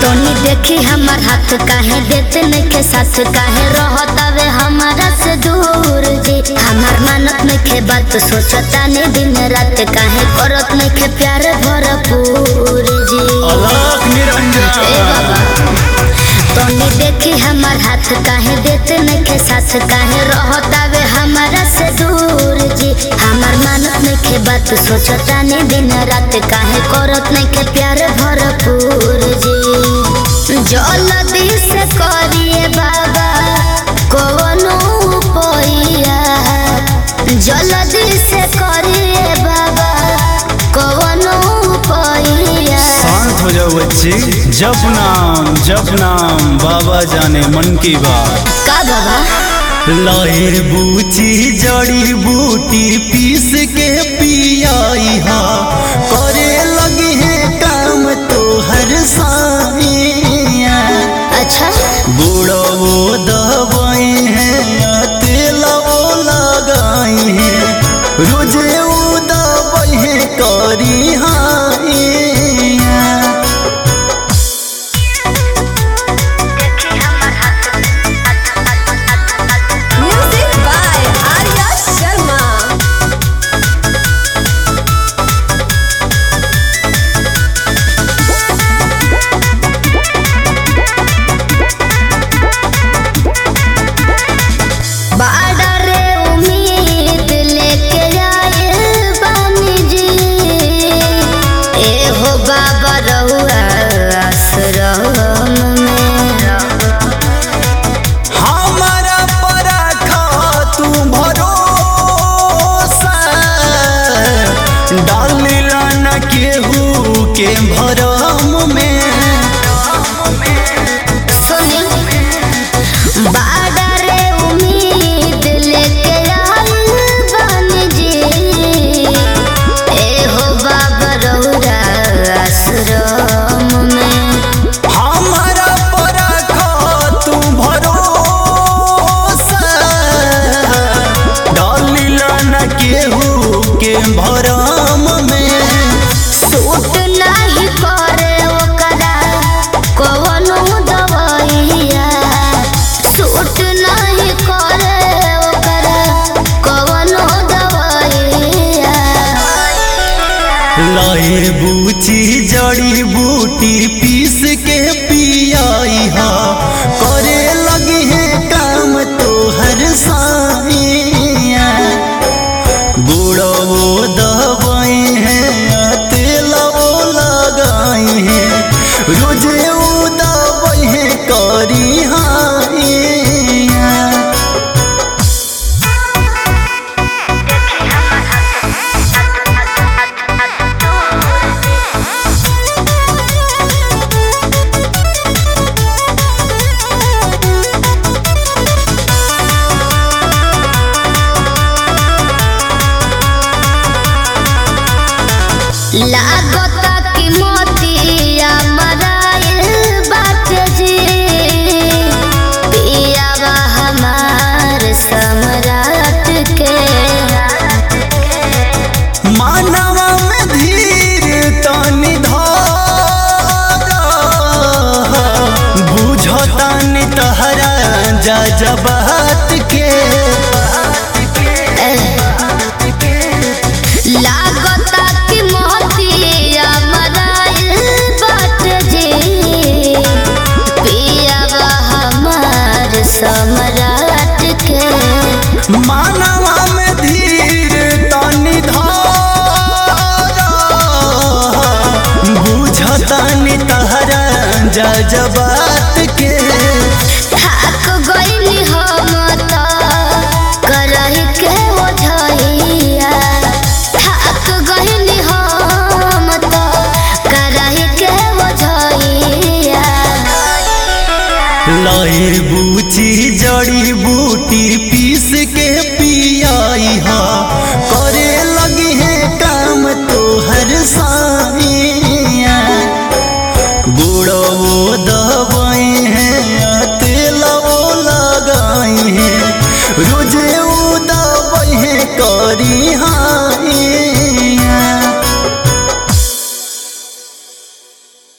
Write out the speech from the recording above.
तोनी देखी हमार हाथ काहे देते नखे साथ काहे रहतावे हमारा से दूर जी। हमार मानत नखे बात सोचता ने दिन रात काहे करत नखे प्यार भरपूर जी। अलग निरंजन ए बाबा तोनी देखी हमार हाथ काहे देते नखे साथ काहे रहतावे हमारा से दूर जी। हमार मानत नखे बात सोचता ने दिन रात काहे करत नखे प्यार भरपूर जी। जल्दी से करिए बाबा कोनो उपाया, जल्दी से करिए बाबा कोनो उपाया। शांत हो जाओ बच्ची, जप नाम बाबा जाने मन की बात। का बाबा लाए बूची जड़ी बूटी पीस के पियाई हा करे लगी है काम तो हर साइया। अच्छा बूढ़ो वो दवाई है तेल वो लगाई है रोजे वो दवाई है करी हाँ। Music by Arya Sharma. बाडर उम्मीद लेके आए बानी जी। ए हो बाबा रहुआ आश्रम में हमारा पराठा तू भरोसा डालिला न केहू के भरम में। सुनी बाडर उम्मीद लेके आए बानी जी। ए हो बाबा रहुआ आश्रम में हमारा पराठा तू भरोसा डालिला न केहू के भरम में। सूट नहीं करे ओकरा कवनो दवाइया, सूट नहीं करे ओकरा कवनो दवाइया। लाए बूची जड़ी बूटी पीस के पियाई हा करे लगी है काम तो हर साइया। बूढ़ो वो दवाई है तेल वो लगाई है रोजे वो दवाई है करी हाँ। लागता कि मोतिया मराइल बाटे जी। पियावा हमार सम्राट के मानवा में धीर तनी धारा बुझतानी तहरा जजबात के। लागता कि मोतिया मराइल बाटे जी। पियावा हमार सम्राट के मानवा में धीर तनी धारा बुझतानी तहरा जजबात के। थाक गइली हो